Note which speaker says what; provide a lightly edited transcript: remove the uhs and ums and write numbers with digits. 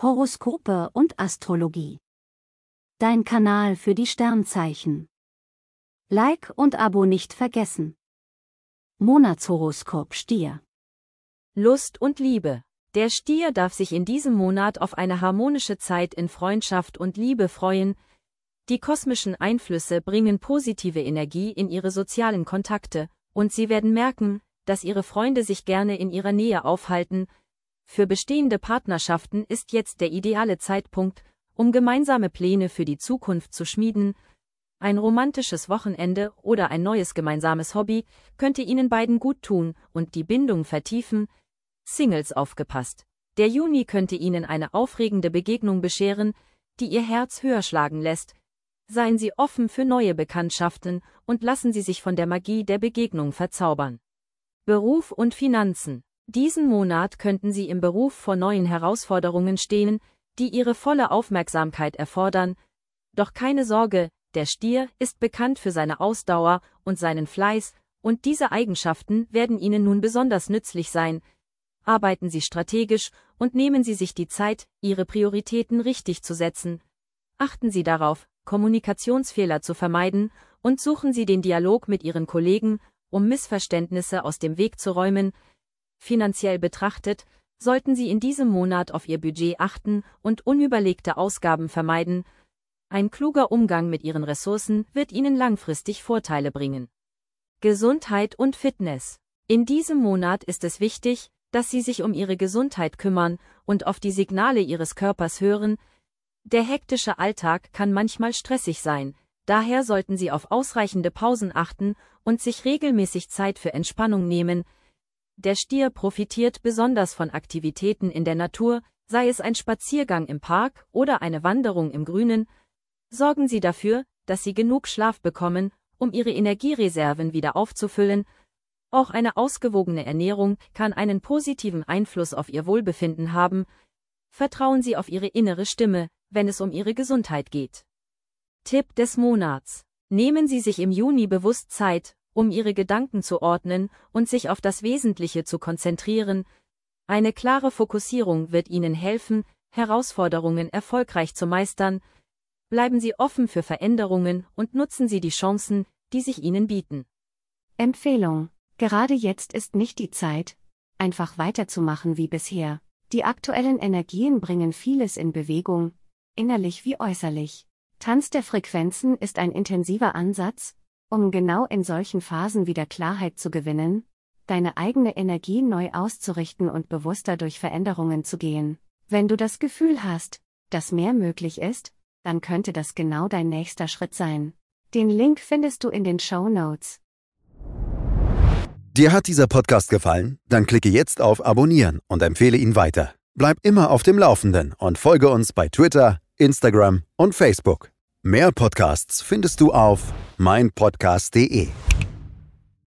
Speaker 1: Horoskope und Astrologie. Dein Kanal für die Sternzeichen. Like und Abo nicht vergessen. Monatshoroskop Stier.
Speaker 2: Lust und Liebe. Der Stier darf sich in diesem Monat auf eine harmonische Zeit in Freundschaft und Liebe freuen. Die kosmischen Einflüsse bringen positive Energie in ihre sozialen Kontakte, und Sie werden merken, dass Ihre Freunde sich gerne in Ihrer Nähe aufhalten. Für bestehende Partnerschaften ist jetzt der ideale Zeitpunkt, um gemeinsame Pläne für die Zukunft zu schmieden. Ein romantisches Wochenende oder ein neues gemeinsames Hobby könnte Ihnen beiden gut tun und die Bindung vertiefen. Singles aufgepasst. Der Juni könnte Ihnen eine aufregende Begegnung bescheren, die Ihr Herz höher schlagen lässt. Seien Sie offen für neue Bekanntschaften und lassen Sie sich von der Magie der Begegnung verzaubern. Beruf und Finanzen. Diesen Monat könnten Sie im Beruf vor neuen Herausforderungen stehen, die Ihre volle Aufmerksamkeit erfordern. Doch keine Sorge, der Stier ist bekannt für seine Ausdauer und seinen Fleiß, und diese Eigenschaften werden Ihnen nun besonders nützlich sein. Arbeiten Sie strategisch und nehmen Sie sich die Zeit, Ihre Prioritäten richtig zu setzen. Achten Sie darauf, Kommunikationsfehler zu vermeiden, und suchen Sie den Dialog mit Ihren Kollegen, um Missverständnisse aus dem Weg zu räumen. Finanziell betrachtet, sollten Sie in diesem Monat auf Ihr Budget achten und unüberlegte Ausgaben vermeiden. Ein kluger Umgang mit Ihren Ressourcen wird Ihnen langfristig Vorteile bringen. Gesundheit und Fitness. In diesem Monat ist es wichtig, dass Sie sich um Ihre Gesundheit kümmern und auf die Signale Ihres Körpers hören. Der hektische Alltag kann manchmal stressig sein, daher sollten Sie auf ausreichende Pausen achten und sich regelmäßig Zeit für Entspannung nehmen. Der Stier profitiert besonders von Aktivitäten in der Natur, sei es ein Spaziergang im Park oder eine Wanderung im Grünen. Sorgen Sie dafür, dass Sie genug Schlaf bekommen, um Ihre Energiereserven wieder aufzufüllen. Auch eine ausgewogene Ernährung kann einen positiven Einfluss auf Ihr Wohlbefinden haben. Vertrauen Sie auf Ihre innere Stimme, wenn es um Ihre Gesundheit geht. Tipp des Monats. Nehmen Sie sich im Juni bewusst Zeit, um Ihre Gedanken zu ordnen und sich auf das Wesentliche zu konzentrieren. Eine klare Fokussierung wird Ihnen helfen, Herausforderungen erfolgreich zu meistern. Bleiben Sie offen für Veränderungen und nutzen Sie die Chancen, die sich Ihnen bieten.
Speaker 1: Empfehlung. Gerade jetzt ist nicht die Zeit, einfach weiterzumachen wie bisher. Die aktuellen Energien bringen vieles in Bewegung, innerlich wie äußerlich. Tanz der Frequenzen ist ein intensiver Ansatz, um genau in solchen Phasen wieder Klarheit zu gewinnen, deine eigene Energie neu auszurichten und bewusster durch Veränderungen zu gehen. Wenn du das Gefühl hast, dass mehr möglich ist, dann könnte das genau dein nächster Schritt sein. Den Link findest du in den Shownotes.
Speaker 3: Dir hat dieser Podcast gefallen? Dann klicke jetzt auf Abonnieren und empfehle ihn weiter. Bleib immer auf dem Laufenden und folge uns bei Twitter, Instagram und Facebook. Mehr Podcasts findest du auf meinpodcast.de.